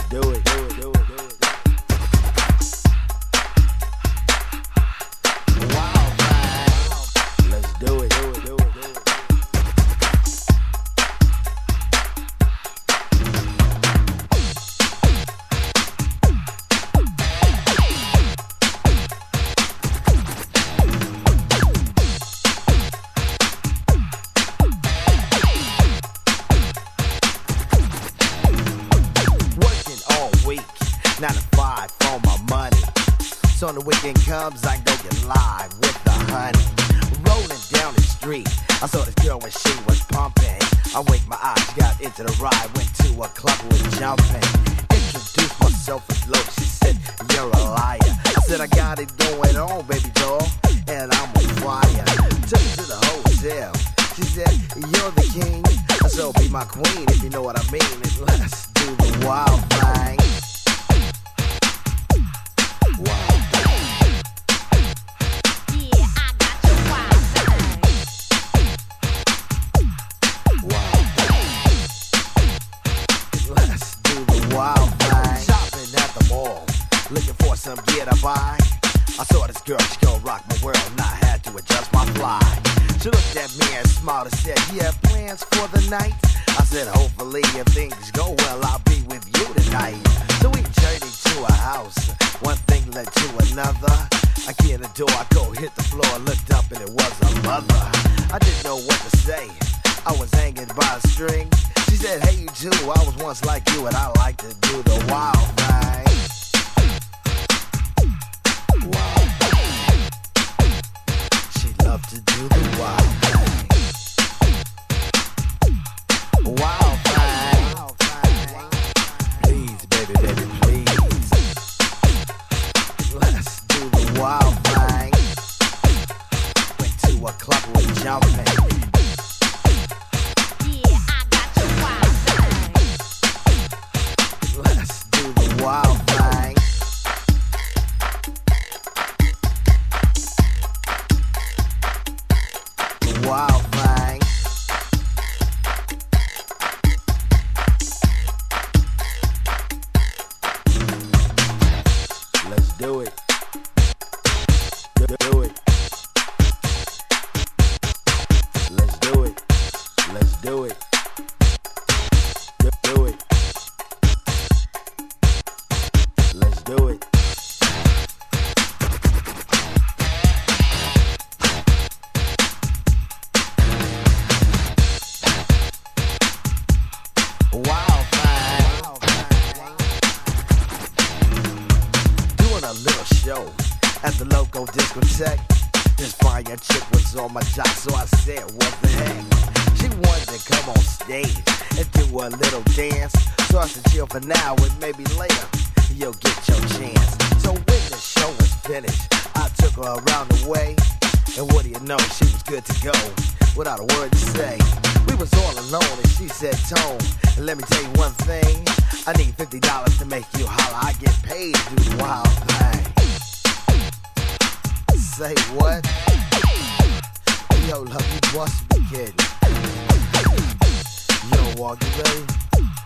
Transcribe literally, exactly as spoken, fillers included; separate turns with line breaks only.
do it, do it, do it, do it. Wow, man. Let's do it, do it, do it, do it. Nine to five for my money. So when the weekend comes, I go get live with the honey. Rolling down the street, I saw this girl when she was pumping. I winked my eyes, got into the ride, went to a club with jumping. Introduced myself as Luke, she said, you're a liar. I said, I got it going on, baby doll, and I'm on fire. Took her to the hotel, she said, you're the king, so be my queen if you know what I mean. And let's do the wild thing. Wild thing. Shopping at the mall, looking for some gear to buy. I saw this girl, she gon' rock my world, and I had to adjust my fly. She looked at me and smiled and said, you have plans for the night? I said, hopefully if things go well, I'll be with you tonight. So we journeyed to a house, one thing led to another. I key in the door, I go hit the floor, looked up and it was a mother. I didn't know what to say, I was hanging by a string. She said, hey you too, I was once like you and I like to do the wild thing. Wild thing. She loved to do the wild thing. Wild thing. Please, baby, baby, please. Let's do the wild thing. Went to a club with jumping. Wild thing. Wild thing. Let's do it. Do it. Let's do it. Let's do it. Do it. Let's do it. Wild thing. Doing a little show at the local discotheque. This fire chick was on my jock, so I said, what the heck? She wanted to come on stage and do a little dance. So I said, chill for now and maybe later you'll get your chance. So when the show was finished, I took her around the way. And what do you know, she was good to go, without a word to say. We was all alone and she said, Tone, let me tell you one thing. I need fifty dollars to make you holler. I get paid to do the wild thing. Say what? Yo, love, you must be kidding. Yo, walk, you ready?